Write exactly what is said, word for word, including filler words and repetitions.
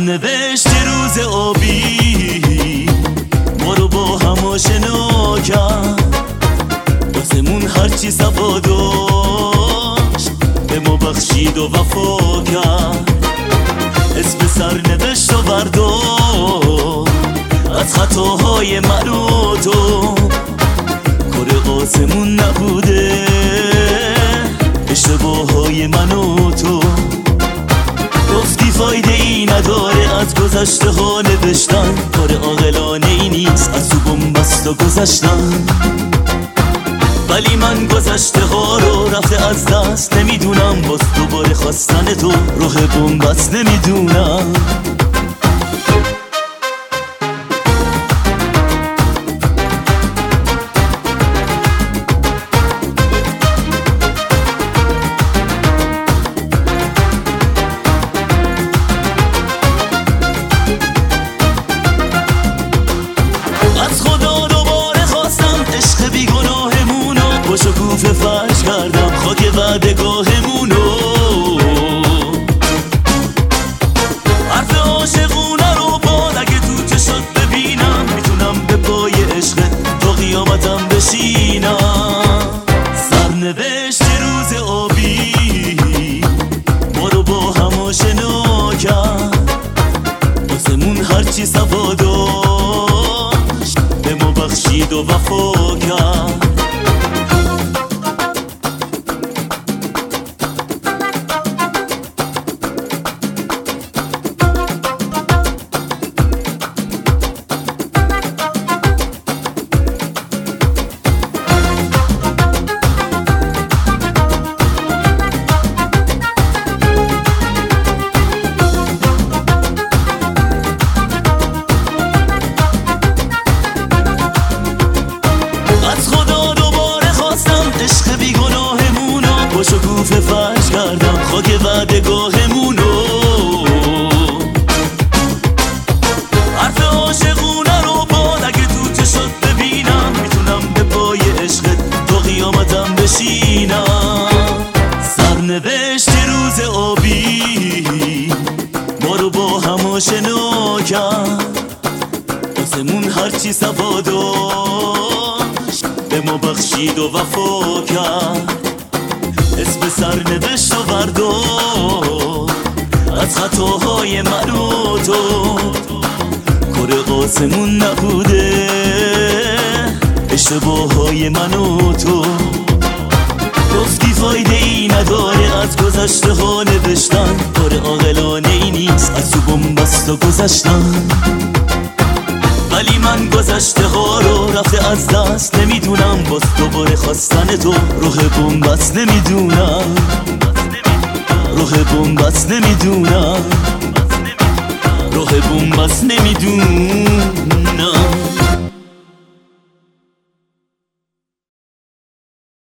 سرنوشت روز آبی ما رو با هم آشنا کرد، واسمون هرچی صفا داشت به ما بخشید و وفا کرد. اسم سرنوشت و بردار از خطاهای من و تو، کار آسمون نبوده اشتباههای من و تو. گفتی فایده ای نداره از گذشته ها نوشتن، کار عاقلانه ای نیست از تو بن‌بست و گذشتن. ولی من گذشته ها رو رفته از دست نمیدونم، باز دوباره خواستن تو راه بن‌بست نمیدونم. شکوفه فرش کردم خاک وعدگاهمونو، حرف عاشقونه رو باد اگه تو چشات ببینم، میتونم به پای عشقت تا قیامتم بشینم. سرنوشت روز آبی ما رو با هم آشنا کرد، واسمون هرچی صفا داشت به ما بخشید و وفا کرد. با شکوفه فرش کردم خاک وعدگاهمونو، حرف عاشقونه رو باد اگه تو چشات ببینم، میتونم به پای عشقت تا قیامتم بشینم. سرنوشت روز آبی ما رو با هم آشنا کرد، واسمون هرچی صفا داشت به ما بخشید و وفا کرد. اسم سرنوشت و بردار از خطاهای من و تو، کار آسمون نبوده اشتباههای من و تو. گفتی فایده ای نداره از گذشته ها نوشتن، کار عاقلانه ای نیست از تو بن‌بست و گذشتن. ولی من گذشته ها رو رفته از دست نمیدونم، باز دوباره خواستن تو راه بن‌بست نمیدونم، راه بن‌بست نمیدونم، راه بن‌بست نمیدونم.